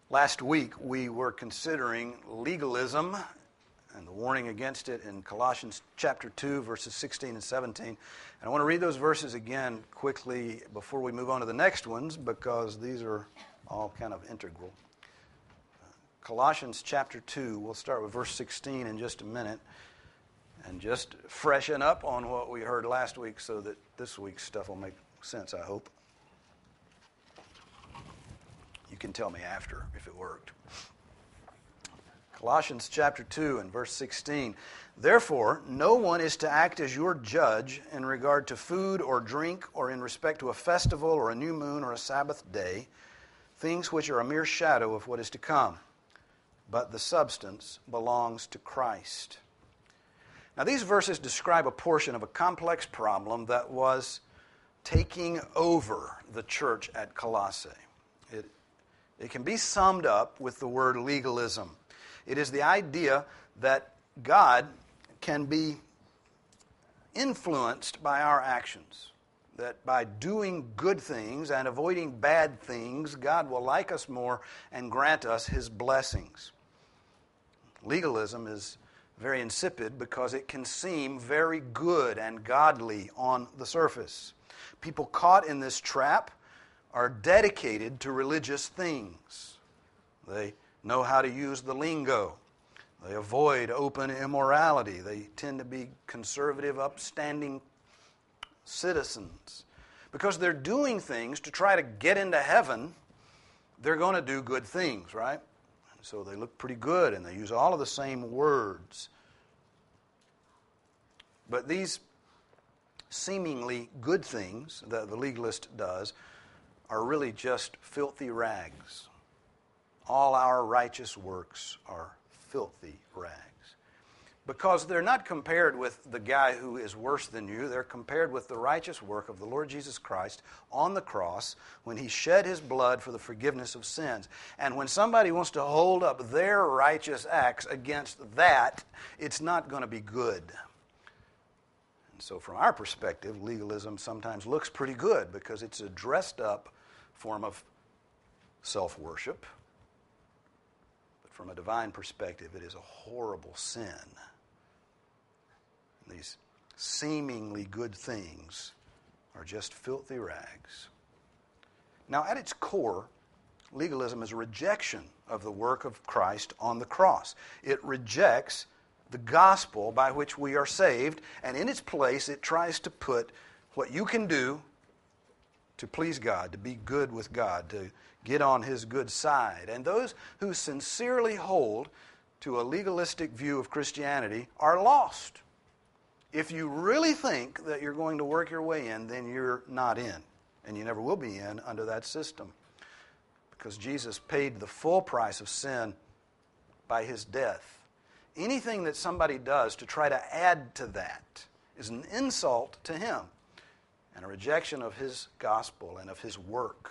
Last week we were considering legalism and the warning against it in Colossians chapter 2, verses 16 and 17. And I want to read those verses again quickly before we move on to the next ones, because these are all kind of integral. Colossians chapter 2, we'll start with verse 16 in just a minute, and just freshen up on what we heard last week so that this week's stuff will make sense, I hope. You can tell me after if it worked. Colossians chapter 2 and verse 16. Therefore, no one is to act as your judge in regard to food or drink or in respect to a festival or a new moon or a Sabbath day, things which are a mere shadow of what is to come. But the substance belongs to Christ. Now, these verses describe a portion of a complex problem that was taking over the church at Colossae. It can be summed up with the word legalism. It is the idea that God can be influenced by our actions, that by doing good things and avoiding bad things, God will like us more and grant us His blessings. Legalism is very insipid because it can seem very good and godly on the surface. People caught in this trap are dedicated to religious things. They know how to use the lingo. They avoid open immorality. They tend to be conservative, upstanding citizens. Because they're doing things to try to get into heaven, they're going to do good things, right? So they look pretty good, and they use all of the same words. But these seemingly good things that the legalist does are really just filthy rags. All our righteous works are filthy rags. Because they're not compared with the guy who is worse than you. They're compared with the righteous work of the Lord Jesus Christ on the cross when He shed His blood for the forgiveness of sins. And when somebody wants to hold up their righteous acts against that, it's not going to be good. And so from our perspective, legalism sometimes looks pretty good because it's a dressed up form of self-worship. But from a divine perspective, it is a horrible sin. These seemingly good things are just filthy rags. Now, at its core, legalism is a rejection of the work of Christ on the cross. It rejects the gospel by which we are saved, and in its place, it tries to put what you can do to please God, to be good with God, to get on His good side. And those who sincerely hold to a legalistic view of Christianity are lost. If you really think that you're going to work your way in, then you're not in, and you never will be in under that system. Because Jesus paid the full price of sin by His death. Anything that somebody does to try to add to that is an insult to Him and a rejection of His gospel and of His work.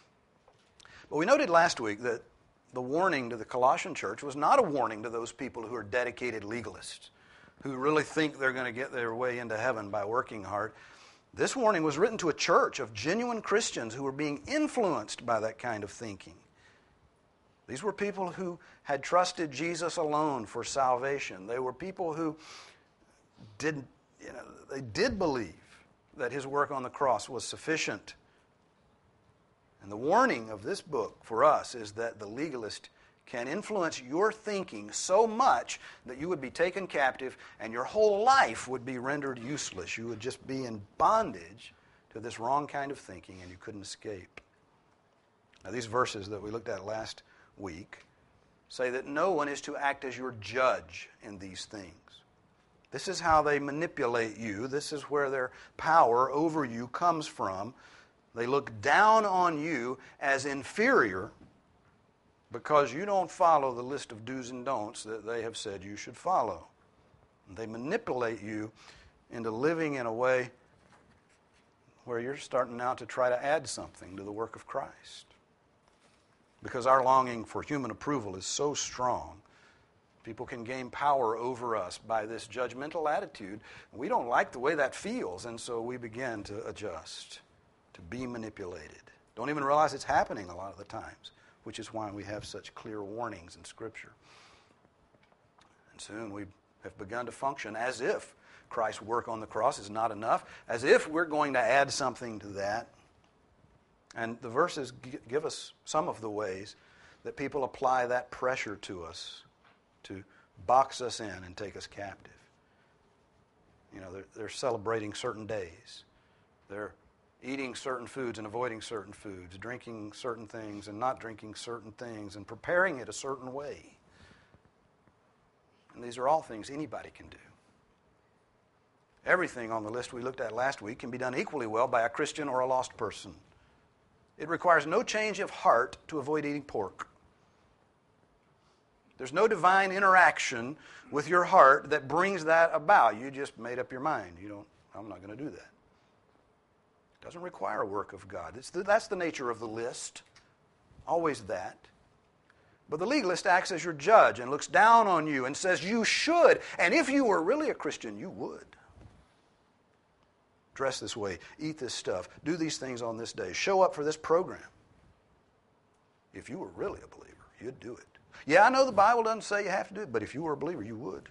But we noted last week that the warning to the Colossian church was not a warning to those people who are dedicated legalists, who really think they're going to get their way into heaven by working hard. This warning was written to a church of genuine Christians who were being influenced by that kind of thinking. These were people who had trusted Jesus alone for salvation. They were people who did believe that His work on the cross was sufficient. And the warning of this book for us is that the legalist can influence your thinking so much that you would be taken captive and your whole life would be rendered useless. You would just be in bondage to this wrong kind of thinking and you couldn't escape. Now, these verses that we looked at last week say that no one is to act as your judge in these things. This is how they manipulate you. This is where their power over you comes from. They look down on you as inferior because you don't follow the list of do's and don'ts that they have said you should follow. And they manipulate you into living in a way where you're starting now to try to add something to the work of Christ. Because our longing for human approval is so strong, people can gain power over us by this judgmental attitude. We don't like the way that feels, and so we begin to adjust, to be manipulated. Don't even realize it's happening a lot of the times. which is why we have such clear warnings in Scripture. And soon we have begun to function as if Christ's work on the cross is not enough, as if we're going to add something to that. And the verses give us some of the ways that people apply that pressure to us to box us in and take us captive. You know, they're celebrating certain days. They're eating certain foods and avoiding certain foods, drinking certain things and not drinking certain things, and preparing it a certain way. And these are all things anybody can do. Everything on the list we looked at last week can be done equally well by a Christian or a lost person. It requires no change of heart to avoid eating pork. There's no divine interaction with your heart that brings that about. You just made up your mind. I'm not going to do that. It doesn't require a work of God. That's the nature of the list. Always that. But the legalist acts as your judge and looks down on you and says you should. And if you were really a Christian, you would. Dress this way, eat this stuff, do these things on this day, show up for this program. If you were really a believer, you'd do it. Yeah, I know the Bible doesn't say you have to do it, but if you were a believer, you would.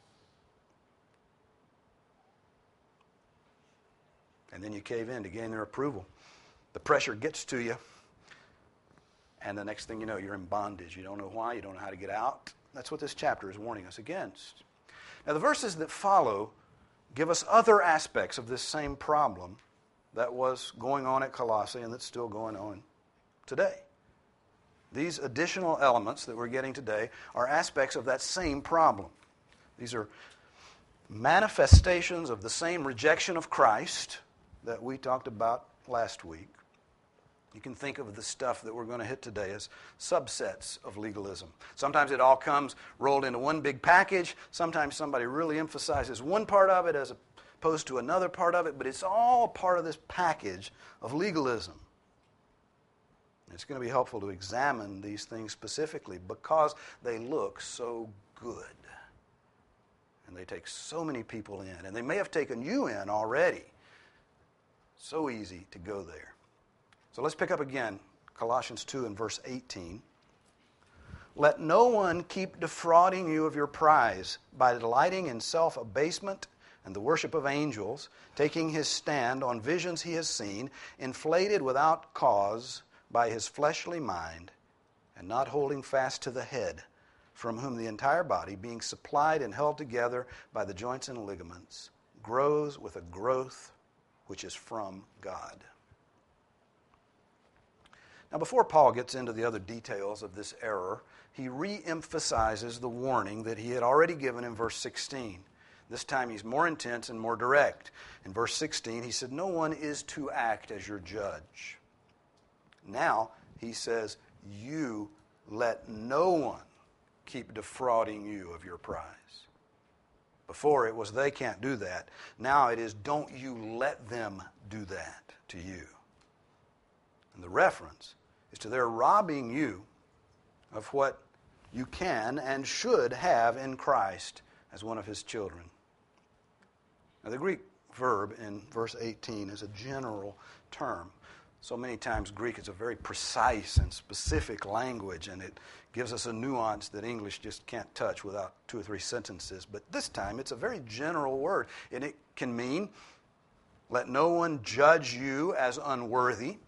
And then you cave in to gain their approval. The pressure gets to you, and the next thing you know, you're in bondage. You don't know why, you don't know how to get out. That's what this chapter is warning us against. Now, the verses that follow give us other aspects of this same problem that was going on at Colossae and that's still going on today. These additional elements that we're getting today are aspects of that same problem. These are manifestations of the same rejection of Christ that we talked about last week. You can think of the stuff that we're going to hit today as subsets of legalism. Sometimes it all comes rolled into one big package. Sometimes somebody really emphasizes one part of it as opposed to another part of it, but it's all part of this package of legalism. It's going to be helpful to examine these things specifically because they look so good. And they take so many people in. And they may have taken you in already. So easy to go there. So let's pick up again, Colossians 2 and verse 18. Let no one keep defrauding you of your prize by delighting in self-abasement and the worship of angels, taking his stand on visions he has seen, inflated without cause by his fleshly mind, and not holding fast to the head, from whom the entire body, being supplied and held together by the joints and ligaments, grows with a growth which is from God. Now, before Paul gets into the other details of this error, he re-emphasizes the warning that he had already given in verse 16. This time he's more intense and more direct. In verse 16, he said, no one is to act as your judge. Now, he says, you let no one keep defrauding you of your prize. Before it was they can't do that. Now it is don't you let them do that to you. And the reference is to their robbing you of what you can and should have in Christ as one of his children. Now, the Greek verb in verse 18 is a general term. So many times Greek is a very precise and specific language, and it gives us a nuance that English just can't touch without 2 or 3 sentences. But this time it's a very general word, and it can mean let no one judge you as unworthy.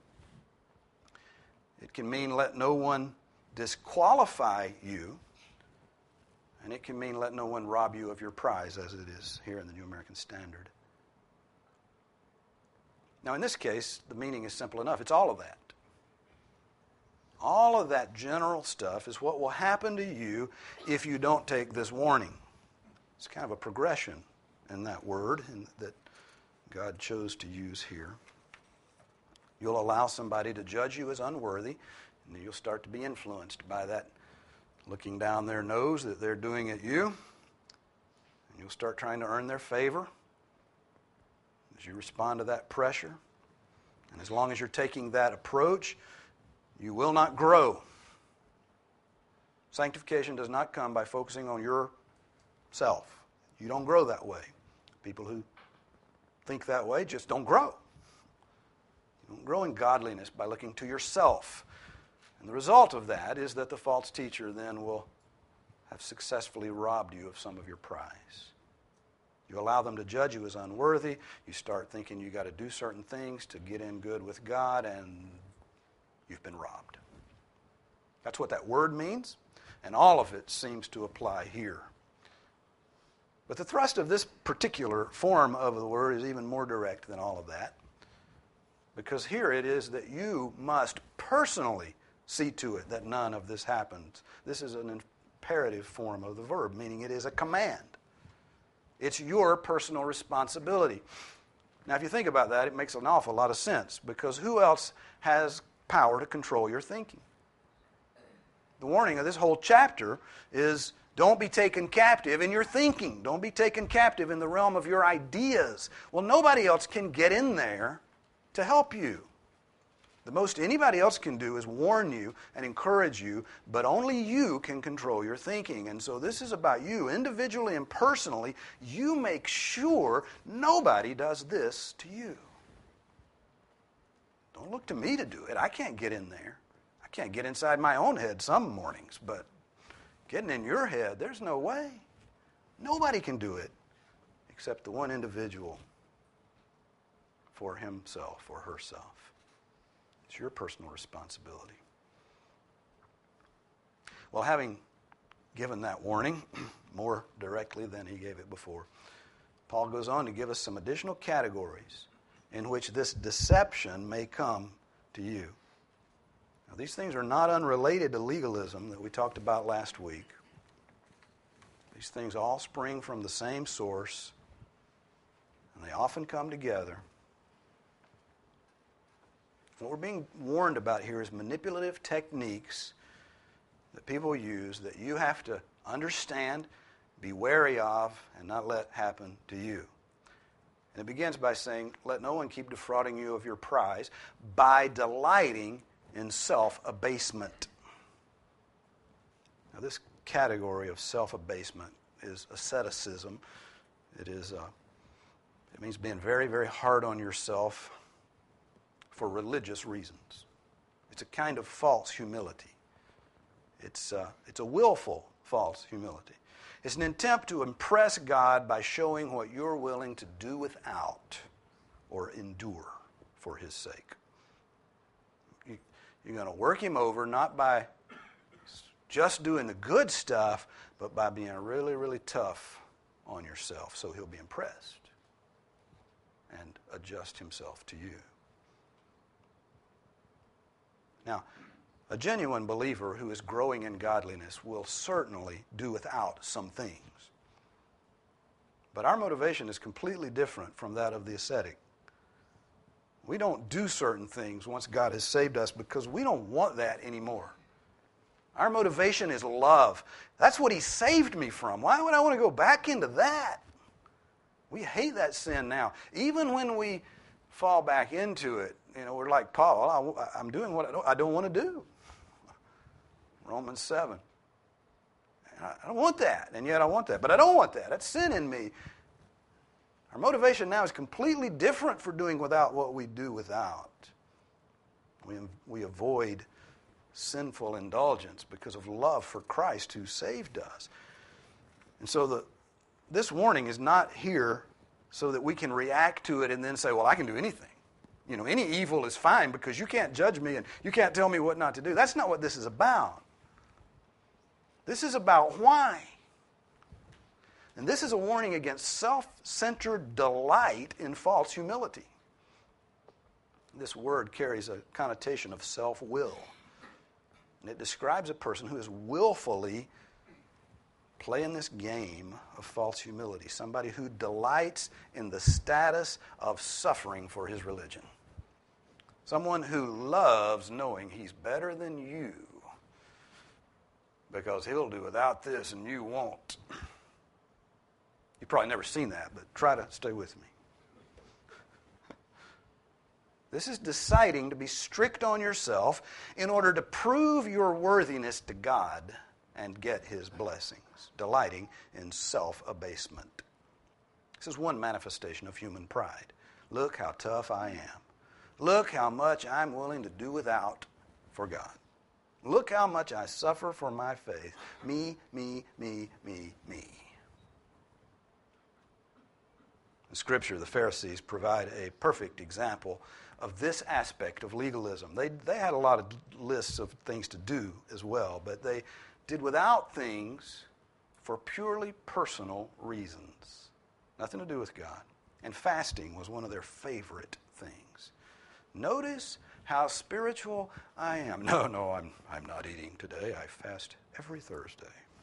It can mean let no one disqualify you. And it can mean let no one rob you of your prize, as it is here in the New American Standard. Now, in this case, the meaning is simple enough. It's all of that. All of that general stuff is what will happen to you if you don't take this warning. It's kind of a progression in that word that God chose to use here. You'll allow somebody to judge you as unworthy, and you'll start to be influenced by that looking down their nose that they're doing at you. And you'll start trying to earn their favor as you respond to that pressure. And as long as you're taking that approach, you will not grow. Sanctification does not come by focusing on yourself. You don't grow that way. People who think that way just don't grow. You don't grow in godliness by looking to yourself And the result of that is that the false teacher then will have successfully robbed you of some of your prize. You allow them to judge you as unworthy. You start thinking you got to do certain things to get in good with God, and you've been robbed. That's what that word means, and all of it seems to apply here. But the thrust of this particular form of the word is even more direct than all of that, because here it is that you must personally see to it that none of this happens. This is an imperative form of the verb, meaning it is a command. It's your personal responsibility. Now, if you think about that, it makes an awful lot of sense, because who else has power to control your thinking? The warning of this whole chapter is don't be taken captive in your thinking. Don't be taken captive in the realm of your ideas. Well, nobody else can get in there to help you. The most anybody else can do is warn you and encourage you, but only you can control your thinking. And so this is about you, individually and personally. You make sure nobody does this to you. Don't look to me to do it. I can't get in there. I can't get inside my own head some mornings, but getting in your head, there's no way. Nobody can do it except the one individual for himself or herself. It's your personal responsibility. Well, having given that warning more directly than he gave it before, Paul goes on to give us some additional categories in which this deception may come to you. Now, these things are not unrelated to legalism that we talked about last week. These things all spring from the same source, and they often come together. What we're being warned about here is manipulative techniques that people use that you have to understand, be wary of, and not let happen to you. And it begins by saying, let no one keep defrauding you of your prize by delighting in self-abasement. Now, this category of self-abasement is asceticism. It means being very, very hard on yourself for religious reasons. It's a kind of false humility. It's a willful false humility. It's an attempt to impress God by showing what you're willing to do without or endure for His sake. You're going to work Him over not by just doing the good stuff, but by being really, really tough on yourself so He'll be impressed and adjust Himself to you. Now, a genuine believer who is growing in godliness will certainly do without some things. But our motivation is completely different from that of the ascetic. We don't do certain things once God has saved us because we don't want that anymore. Our motivation is love. That's what He saved me from. Why would I want to go back into that? We hate that sin now. Even when we fall back into it, we're like Paul, I'm doing what I don't want to do. Romans 7. I don't want that, and yet I want that. But I don't want that. That's sin in me. Our motivation now is completely different for doing without what we do without. We avoid sinful indulgence because of love for Christ who saved us. And so this warning is not here so that we can react to it and then say, well, I can do anything. Any evil is fine because you can't judge me and you can't tell me what not to do. That's not what this is about. This is about why. And this is a warning against self-centered delight in false humility. This word carries a connotation of self-will. And it describes a person who is willfully playing this game of false humility. Somebody who delights in the status of suffering for his religion. Someone who loves knowing he's better than you because he'll do without this and you won't. You've probably never seen that, but try to stay with me. This is deciding to be strict on yourself in order to prove your worthiness to God and get His blessings, delighting in self-abasement. This is one manifestation of human pride. Look how tough I am. Look how much I'm willing to do without for God. Look how much I suffer for my faith. Me, me, me, me, me. In Scripture, the Pharisees provide a perfect example of this aspect of legalism. They had a lot of lists of things to do as well, but they did without things for purely personal reasons. Nothing to do with God. And fasting was one of their favorite things. Notice how spiritual I am. No, I'm not eating today. I fast every Thursday.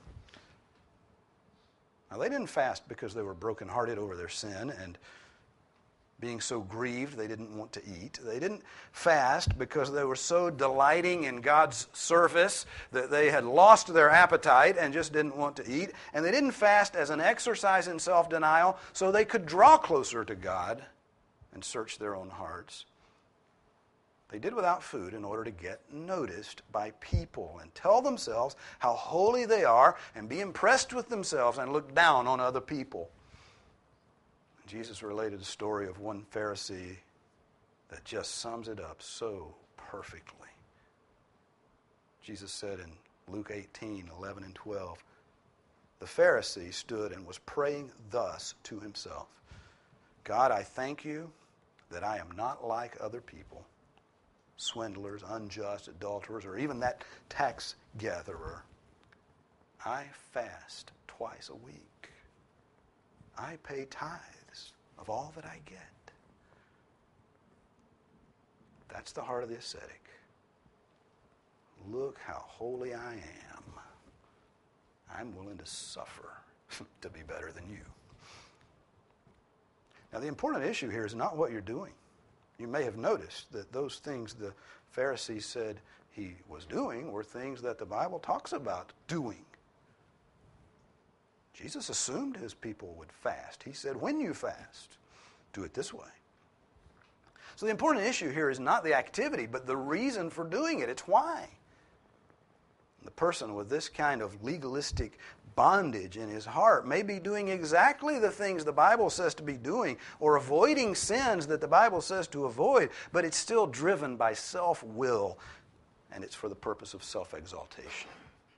Now, they didn't fast because they were brokenhearted over their sin and being so grieved they didn't want to eat. They didn't fast because they were so delighting in God's service that they had lost their appetite and just didn't want to eat. And they didn't fast as an exercise in self-denial so they could draw closer to God and search their own hearts. They did without food in order to get noticed by people and tell themselves how holy they are and be impressed with themselves and look down on other people. Jesus related a story of one Pharisee that just sums it up so perfectly. Jesus said in Luke 18, 11 and 12, the Pharisee stood and was praying thus to himself, God, I thank you that I am not like other people, swindlers, unjust, adulterers, or even that tax gatherer. I fast twice a week. I pay tithes of all that I get. That's the heart of the ascetic. Look how holy I am. I'm willing to suffer to be better than you. Now, the important issue here is not what you're doing. You may have noticed that those things the Pharisee said he was doing were things that the Bible talks about doing. Jesus assumed his people would fast. He said, when you fast, do it this way. So the important issue here is not the activity, but the reason for doing it. It's why. The person with this kind of legalistic bondage in his heart may be doing exactly the things the Bible says to be doing or avoiding sins that the Bible says to avoid, but it's still driven by self-will, and it's for the purpose of self-exaltation.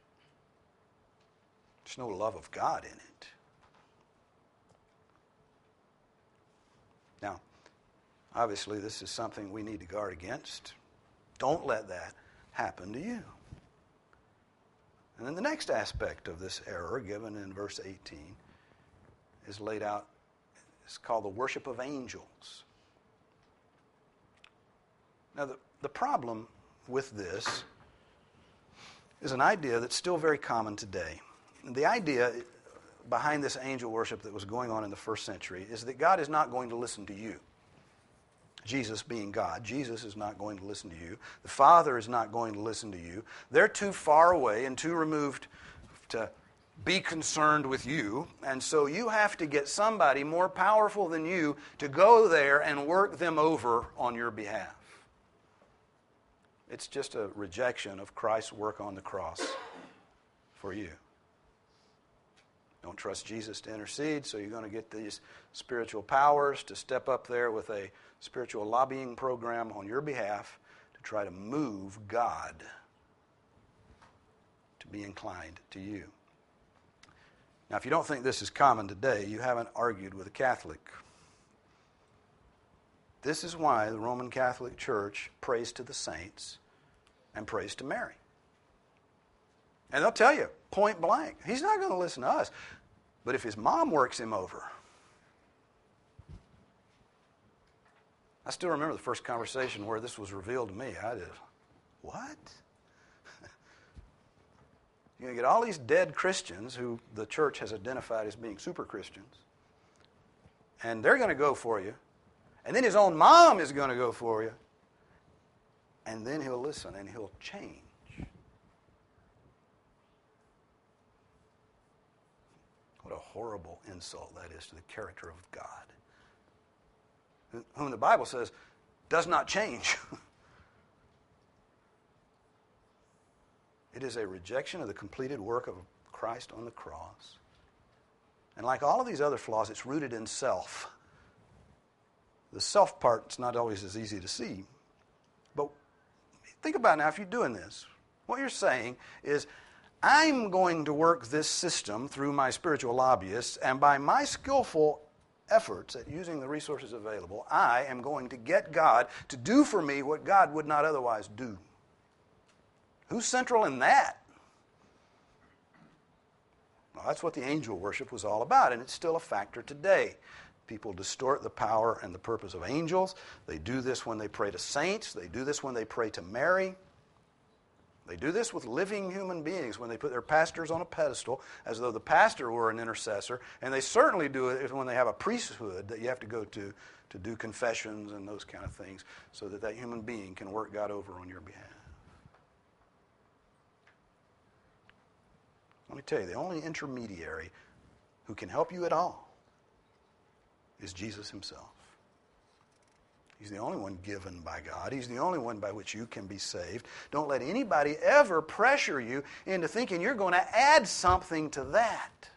There's no love of God in it. Now, obviously, this is something we need to guard against. Don't let that happen to you. And then the next aspect of this error, given in verse 18, is laid out. It's called the worship of angels. Now, the problem with this is an idea that's still very common today. The idea behind this angel worship that was going on in the first century is that God is not going to listen to you. Jesus being God, Jesus is not going to listen to you. The Father is not going to listen to you. They're too far away and too removed to be concerned with you. And so you have to get somebody more powerful than you to go there and work them over on your behalf. It's just a rejection of Christ's work on the cross for you. Don't trust Jesus to intercede, so you're going to get these spiritual powers to step up there with a spiritual lobbying program on your behalf to try to move God to be inclined to you. Now, if you don't think this is common today, you haven't argued with a Catholic. This is why the Roman Catholic Church prays to the saints and prays to Mary. And they'll tell you, point blank, he's not going to listen to us. But if his mom works him over. I still remember the first conversation where this was revealed to me. I did, what? You're going to get all these dead Christians who the church has identified as being super Christians. And they're going to go for you. And then his own mom is going to go for you. And then he'll listen and he'll change. What a horrible insult that is to the character of God, whom the Bible says does not change. It is a rejection of the completed work of Christ on the cross. And like all of these other flaws, it's rooted in self. The self part's not always as easy to see. But think about it now, if you're doing this, What you're saying is, I'm going to work this system through my spiritual lobbyists, and by my skillful efforts at using the resources available, I am going to get God to do for me what God would not otherwise do. Who's central in that? Well, that's what the angel worship was all about, and it's still a factor today. People distort the power and the purpose of angels. They do this when they pray to saints. They do this when they pray to Mary. They do this with living human beings when they put their pastors on a pedestal as though the pastor were an intercessor. And they certainly do it when they have a priesthood that you have to go to do confessions and those kind of things so that that human being can work God over on your behalf. Let me tell you, the only intermediary who can help you at all is Jesus himself. He's the only one given by God. He's the only one by which you can be saved. Don't let anybody ever pressure you into thinking you're going to add something to that.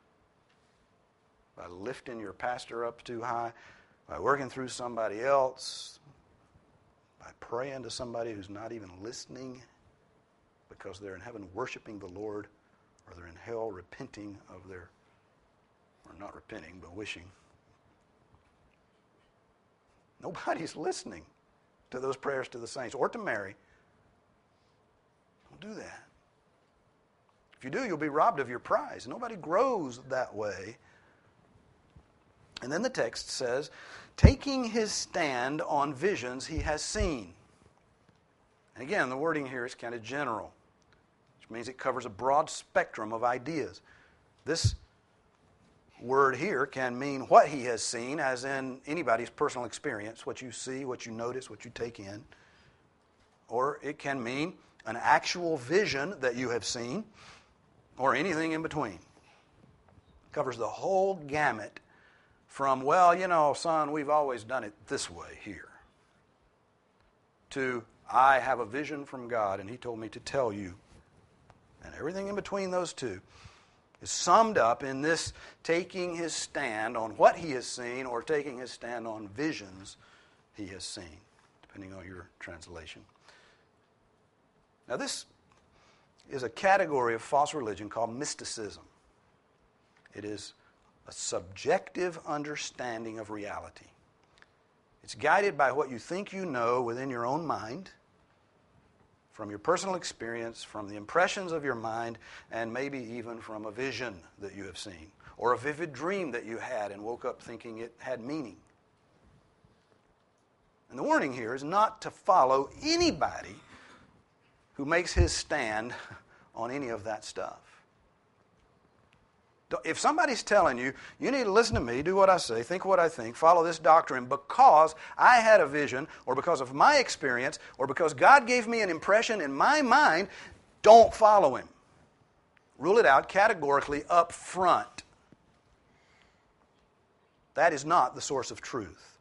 By lifting your pastor up too high, by working through somebody else, by praying to somebody who's not even listening because they're in heaven worshiping the Lord, or they're in hell repenting of their, or not repenting, but wishing. Nobody's listening to those prayers to the saints or to Mary. Don't do that. If you do, you'll be robbed of your prize. Nobody grows that way. And then the text says, taking his stand on visions he has seen. And again, the wording here is kind of general, which means it covers a broad spectrum of ideas. This word here can mean what he has seen, as in anybody's personal experience, what you see, what you notice, what you take in. Or it can mean an actual vision that you have seen, or anything in between. It covers the whole gamut from, well, you know, son, we've always done it this way here, to, I have a vision from God and he told me to tell you. And everything in between those two is summed up in this taking his stand on what he has seen, or taking his stand on visions he has seen, depending on your translation. Now this is a category of false religion called mysticism. It is a subjective understanding of reality. It's guided by what you think you know within your own mind, from your personal experience, from the impressions of your mind, and maybe even from a vision that you have seen, or a vivid dream that you had and woke up thinking it had meaning. And the warning here is not to follow anybody who makes his stand on any of that stuff. If somebody's telling you, you need to listen to me, do what I say, think what I think, follow this doctrine because I had a vision, or because of my experience, or because God gave me an impression in my mind, don't follow him. Rule it out categorically up front. That is not the source of truth.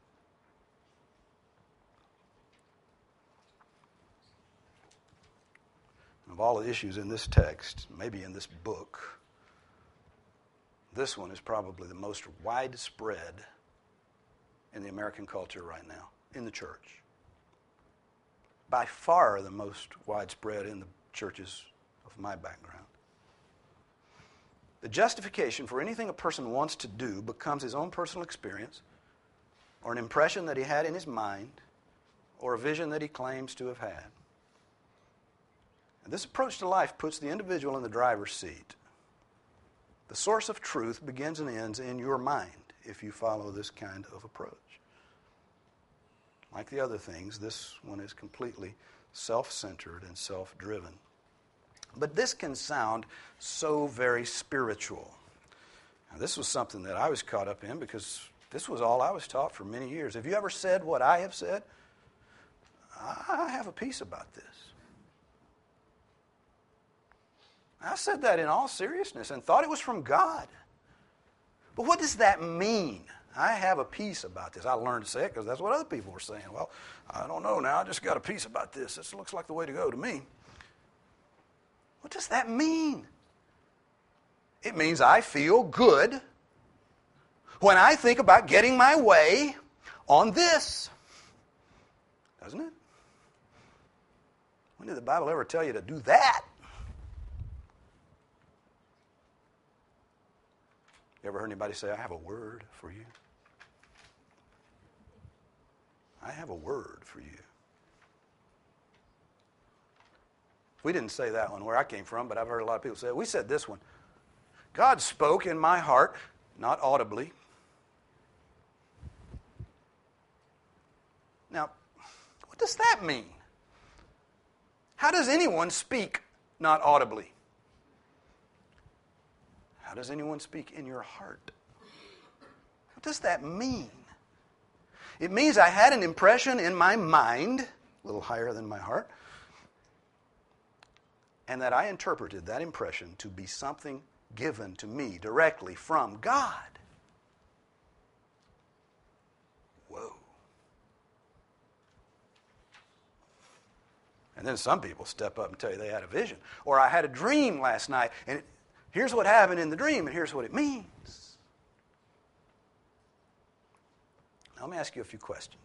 Of all the issues in this text, maybe in this book, this one is probably the most widespread in the American culture right now, in the church. By far the most widespread in the churches of my background. The justification for anything a person wants to do becomes his own personal experience, or an impression that he had in his mind, or a vision that he claims to have had. And this approach to life puts the individual in the driver's seat. The source of truth begins and ends in your mind if you follow this kind of approach. Like the other things, this one is completely self-centered and self-driven. But this can sound so very spiritual. Now, this was something that I was caught up in because this was all I was taught for many years. Have you ever said what I have said? I have a peace about this. I said that in all seriousness and thought it was from God. But what does that mean? I have a peace about this. I learned to say it because that's what other people were saying. Well, I don't know now. I just got a peace about this. This looks like the way to go to me. What does that mean? It means I feel good when I think about getting my way on this. Doesn't it? When did the Bible ever tell you to do that? You ever heard anybody say, I have a word for you? I have a word for you. We didn't say that one where I came from, but I've heard a lot of people say it. We said this one. God spoke in my heart, not audibly. Now, what does that mean? How does anyone speak not audibly? How does anyone speak in your heart? What does that mean? It means I had an impression in my mind, a little higher than my heart, and that I interpreted that impression to be something given to me directly from God. Whoa. And then some people step up and tell you they had a vision. Or I had a dream last night, and here's what happened in the dream, and here's what it means. Now, let me ask you a few questions.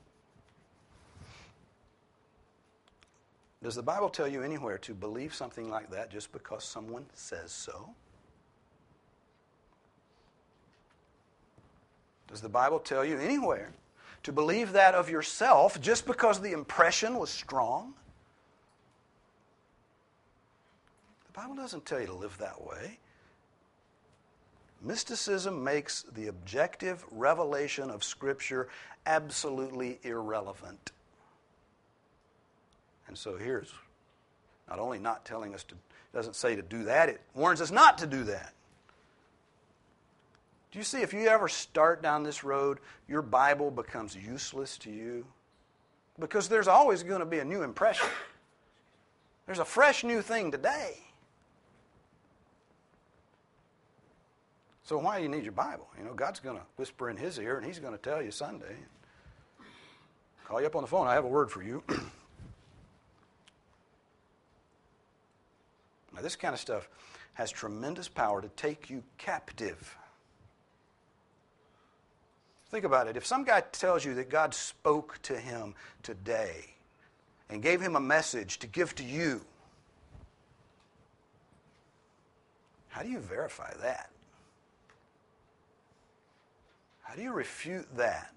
Does the Bible tell you anywhere to believe something like that just because someone says so? Does the Bible tell you anywhere to believe that of yourself just because the impression was strong? The Bible doesn't tell you to live that way. Mysticism makes the objective revelation of Scripture absolutely irrelevant. And so here's not only not telling us to, doesn't say to do that, it warns us not to do that. Do you see, if you ever start down this road, your Bible becomes useless to you? Because there's always going to be a new impression. There's a fresh new thing today. So why do you need your Bible? You know, God's going to whisper in His ear, and He's going to tell you Sunday. Call you up on the phone, I have a word for you. Now, this kind of stuff has tremendous power to take you captive. Think about it. If some guy tells you that God spoke to him today and gave him a message to give to you, how do you verify that? How do you refute that?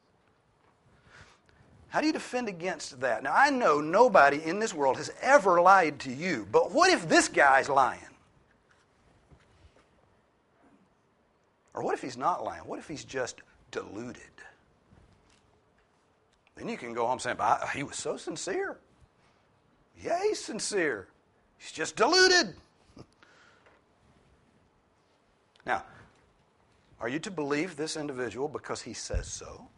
How do you defend against that? Now, I know nobody in this world has ever lied to you, but what if this guy's lying? Or what if he's not lying? What if he's just deluded? Then you can go home saying, he was so sincere. Yeah, he's sincere. He's just deluded. Now, are you to believe this individual because he says so?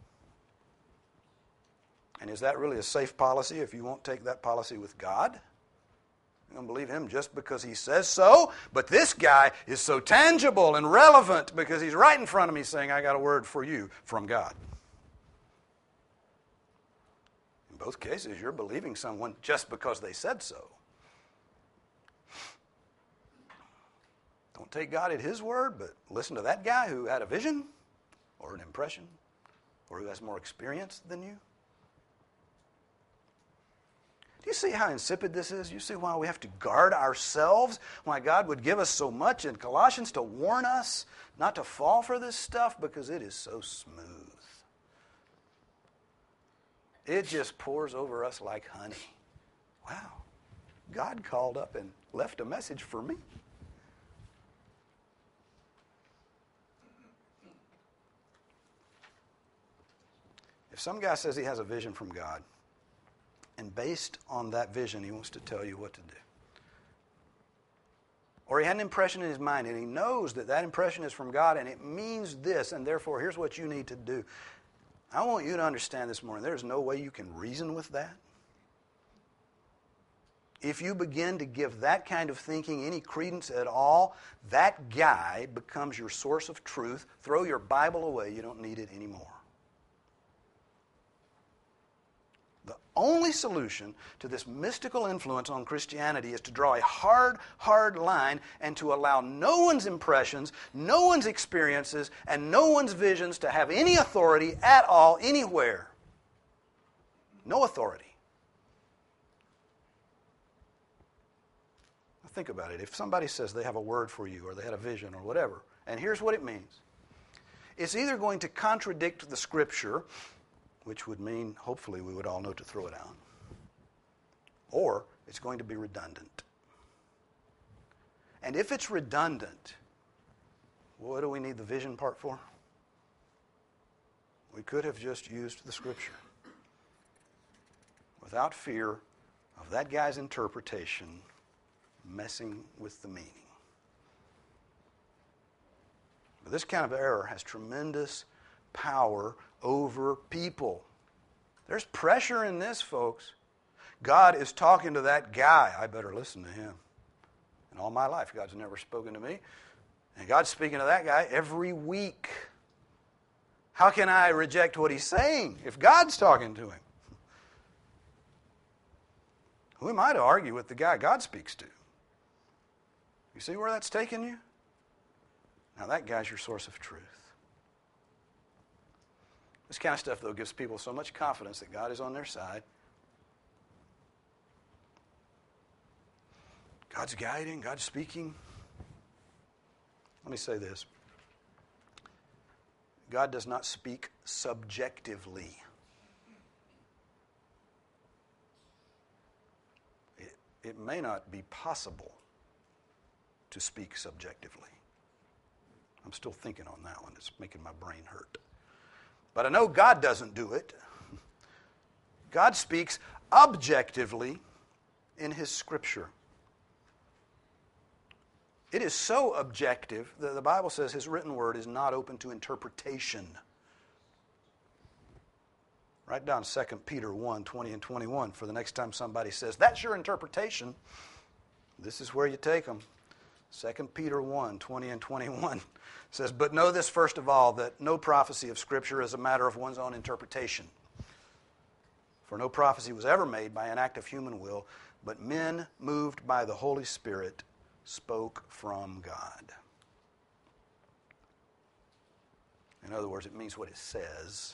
And is that really a safe policy if you won't take that policy with God? You're going to believe him just because he says so? But this guy is so tangible and relevant because he's right in front of me saying, I got a word for you from God. In both cases, you're believing someone just because they said so. Don't take God at His word, but listen to that guy who had a vision or an impression or who has more experience than you. Do you see how insipid this is? You see why we have to guard ourselves? Why God would give us so much in Colossians to warn us not to fall for this stuff? Because it is so smooth. It just pours over us like honey. Wow. God called up and left a message for me. If some guy says he has a vision from God, and based on that vision, he wants to tell you what to do. Or he had an impression in his mind, and he knows that that impression is from God, and it means this, and therefore, here's what you need to do. I want you to understand this morning, there's no way you can reason with that. If you begin to give that kind of thinking any credence at all, that guy becomes your source of truth. Throw your Bible away. You don't need it anymore. The only solution to this mystical influence on Christianity is to draw a hard, hard line and to allow no one's impressions, no one's experiences, and no one's visions to have any authority at all anywhere. No authority. think about it. If somebody says they have a word for you or they had a vision or whatever, and here's what it means. It's either going to contradict the Scripture, which would mean hopefully we would all know to throw it out, or it's going to be redundant. And if it's redundant, what do we need the vision part for? We could have just used the Scripture without fear of that guy's interpretation messing with the meaning. But this kind of error has tremendous power over people. There's pressure in this, folks. God is talking to that guy. I better listen to him. In all my life, God's never spoken to me. And God's speaking to that guy every week. How can I reject what he's saying if God's talking to him? Who am I to argue with the guy God speaks to? You see where that's taking you? Now that guy's your source of truth. This kind of stuff, though, gives people so much confidence that God is on their side. God's guiding, God's speaking. Let me say this. God does not speak subjectively. It may not be possible to speak subjectively. I'm still thinking on that one. It's making my brain hurt. But I know God doesn't do it. God speaks objectively in His Scripture. It is so objective that the Bible says His written word is not open to interpretation. Write down 2 Peter 1, 20 and 21 for the next time somebody says, that's your interpretation. This is where you take them. 2 Peter 1, 20 and 21 says, but know this first of all, that no prophecy of Scripture is a matter of one's own interpretation. For no prophecy was ever made by an act of human will, but men moved by the Holy Spirit spoke from God. In other words, it means what it says.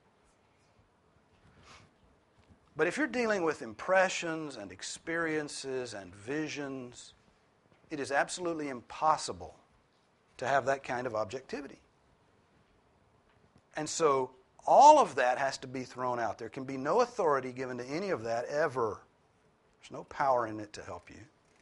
But if you're dealing with impressions and experiences and visions, it is absolutely impossible to have that kind of objectivity. And so all of that has to be thrown out. There can be no authority given to any of that ever. There's no power in it to help you.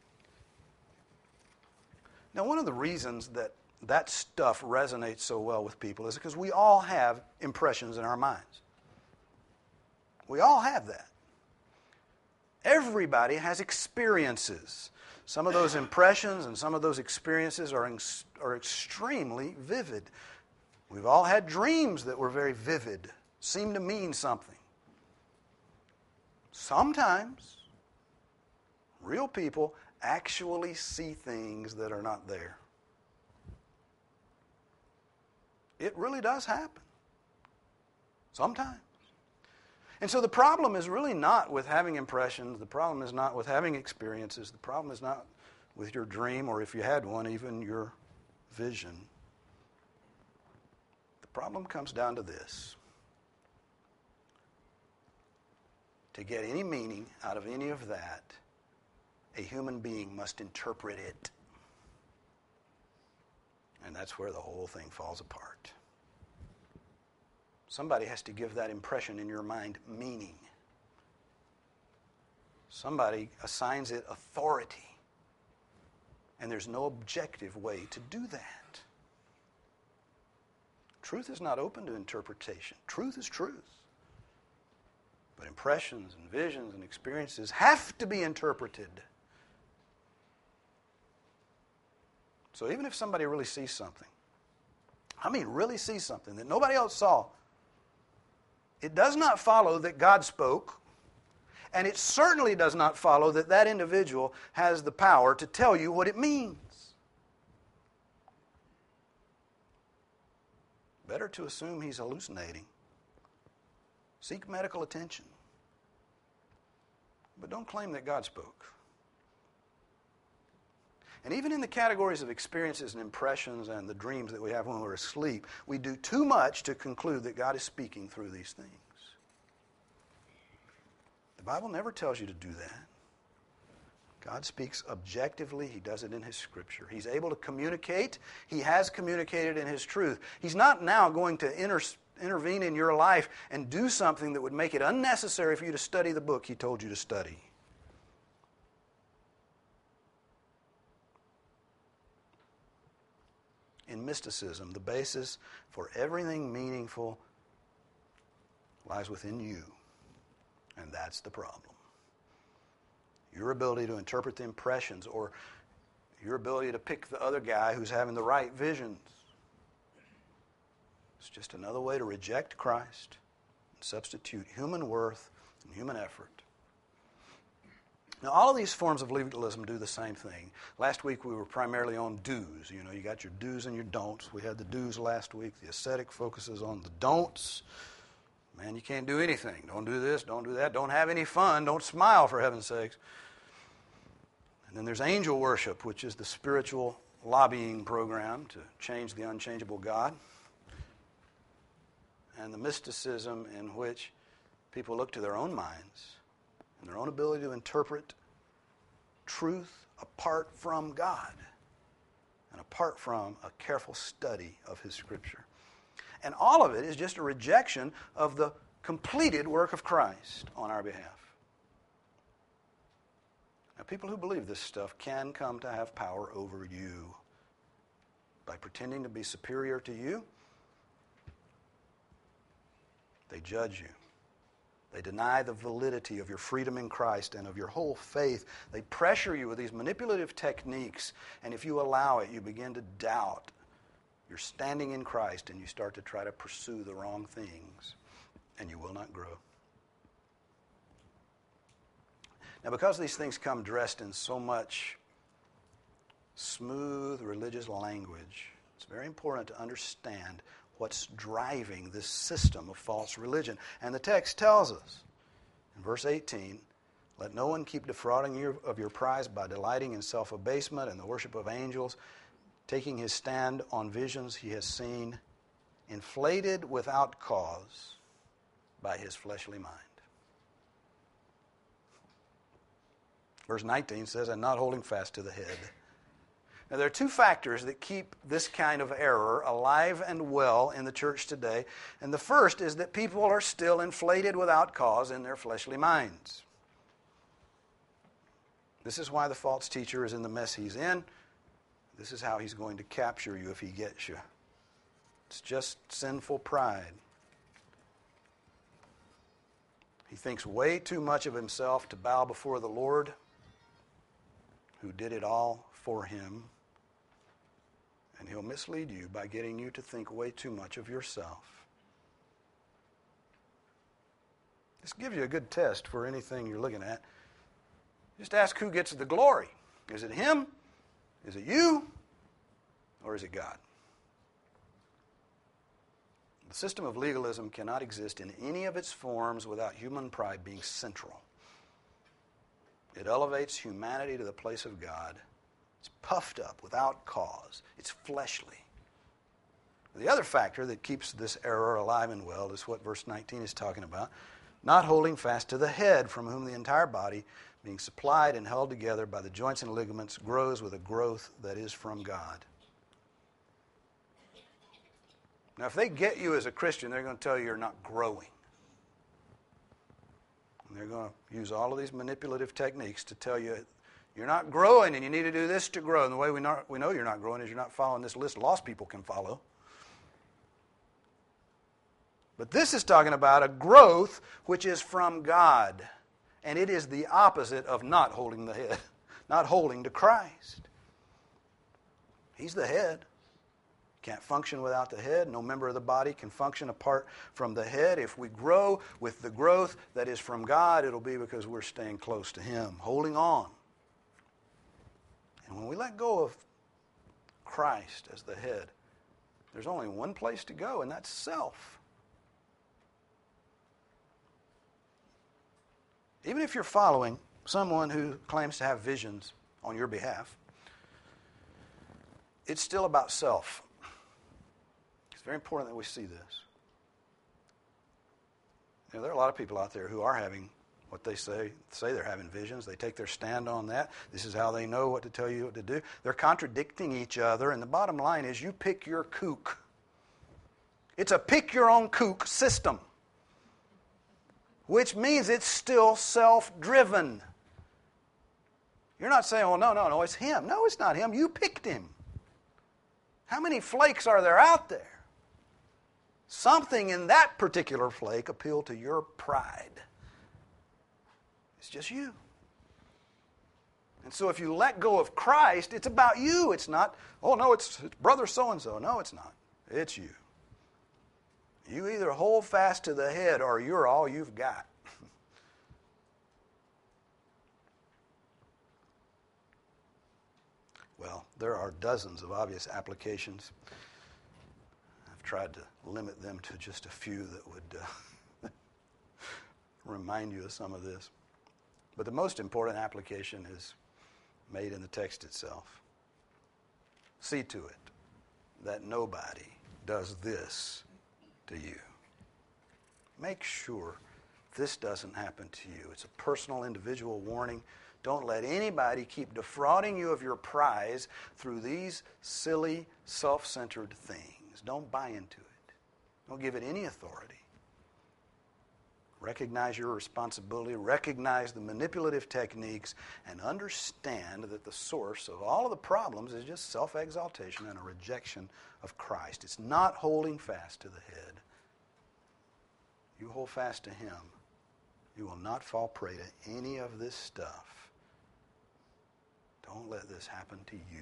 Now, one of the reasons that stuff resonates so well with people is because we all have impressions in our minds. We all have that. Everybody has experiences. Some of those impressions and some of those experiences are extremely vivid. We've all had dreams that were very vivid, seem to mean something. Sometimes, real people actually see things that are not there. It really does happen. Sometimes. And so the problem is really not with having impressions. The problem is not with having experiences. The problem is not with your dream, or if you had one, even your vision. The problem comes down to this. To get any meaning out of any of that, a human being must interpret it. And that's where the whole thing falls apart. Somebody has to give that impression in your mind meaning. Somebody assigns it authority. And there's no objective way to do that. Truth is not open to interpretation. Truth is truth. But impressions and visions and experiences have to be interpreted. So even if somebody really sees something, really sees something that nobody else saw, it does not follow that God spoke, and it certainly does not follow that that individual has the power to tell you what it means. Better to assume he's hallucinating. Seek medical attention. But don't claim that God spoke. And even in the categories of experiences and impressions and the dreams that we have when we're asleep, we do too much to conclude that God is speaking through these things. The Bible never tells you to do that. God speaks objectively. He does it in His Scripture. He's able to communicate. He has communicated in His truth. He's not now going to intervene in your life and do something that would make it unnecessary for you to study the book He told you to study. In mysticism, the basis for everything meaningful lies within you, and that's the problem. Your ability to interpret the impressions, or your ability to pick the other guy who's having the right visions. It's just another way to reject Christ and substitute human worth and human effort. Now, all of these forms of legalism do the same thing. Last week we were primarily on do's. You know, you got your do's and your don'ts. We had the do's last week. The ascetic focuses on the don'ts. Man, you can't do anything. Don't do this, don't do that. Don't have any fun. Don't smile, for heaven's sakes. And then there's angel worship, which is the spiritual lobbying program to change the unchangeable God. And the mysticism in which people look to their own minds and their own ability to interpret truth apart from God and apart from a careful study of His Scripture. And all of it is just a rejection of the completed work of Christ on our behalf. Now, people who believe this stuff can come to have power over you by pretending to be superior to you. They judge you. They deny the validity of your freedom in Christ and of your whole faith. They pressure you with these manipulative techniques, and if you allow it, you begin to doubt you're standing in Christ, and you start to try to pursue the wrong things, and you will not grow. Now, because these things come dressed in so much smooth religious language, it's very important to understand what's driving this system of false religion. And the text tells us in verse 18, "Let no one keep defrauding you of your prize by delighting in self-abasement and the worship of angels, taking his stand on visions he has seen, inflated without cause by his fleshly mind." Verse 19 says, "And not holding fast to the head." Now, there are two factors that keep this kind of error alive and well in the church today. And the first is that people are still inflated without cause in their fleshly minds. This is why the false teacher is in the mess he's in. This is how he's going to capture you if he gets you. It's just sinful pride. He thinks way too much of himself to bow before the Lord, who did it all for him. And he'll mislead you by getting you to think way too much of yourself. This gives you a good test for anything you're looking at. Just ask who gets the glory. Is it him? Is it you? Or is it God? The system of legalism cannot exist in any of its forms without human pride being central. It elevates humanity to the place of God. It's puffed up without cause. It's fleshly. The other factor that keeps this error alive and well is what verse 19 is talking about. Not holding fast to the head, from whom the entire body, being supplied and held together by the joints and ligaments, grows with a growth that is from God. Now, if they get you as a Christian, they're going to tell you you're not growing. And they're going to use all of these manipulative techniques to tell you you're not growing and you need to do this to grow. And the way we know you're not growing is you're not following this list lost people can follow. But this is talking about a growth which is from God. And it is the opposite of not holding the head, not holding to Christ. He's the head. Can't function without the head. No member of the body can function apart from the head. If we grow with the growth that is from God, it'll be because we're staying close to Him, holding on. And when we let go of Christ as the head, there's only one place to go, and that's self. Even if you're following someone who claims to have visions on your behalf, it's still about self. It's very important that we see this. You know, there are a lot of people out there who are having what they say they're having visions. They take their stand on that. This is how they know what to tell you what to do. They're contradicting each other, and the bottom line is you pick your kook. It's a pick your own kook system, which means it's still self-driven. You're not saying, oh, no, it's him. No, it's not him. You picked him. How many flakes are there out there? Something in that particular flake appealed to your pride. It's just you. And so if you let go of Christ, it's about you. It's not, oh, no, it's brother so-and-so. No, it's not. It's you. You either hold fast to the head or you're all you've got. Well, there are dozens of obvious applications. I've tried to limit them to just a few that would remind you of some of this. But the most important application is made in the text itself. See to it that nobody does this to you. Make sure this doesn't happen to you. It's a personal, individual warning. Don't let anybody keep defrauding you of your prize through these silly, self-centered things. Don't buy into it. Don't give it any authority. Recognize your responsibility, recognize the manipulative techniques, and understand that the source of all of the problems is just self-exaltation and a rejection of Christ. It's not holding fast to the head. You hold fast to Him, you will not fall prey to any of this stuff. Don't let this happen to you.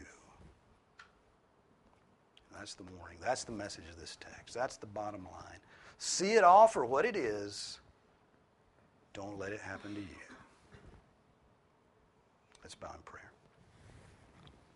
That's the warning. That's the message of this text. That's the bottom line. See it all for what it is. Don't let it happen to you. Let's bow in prayer.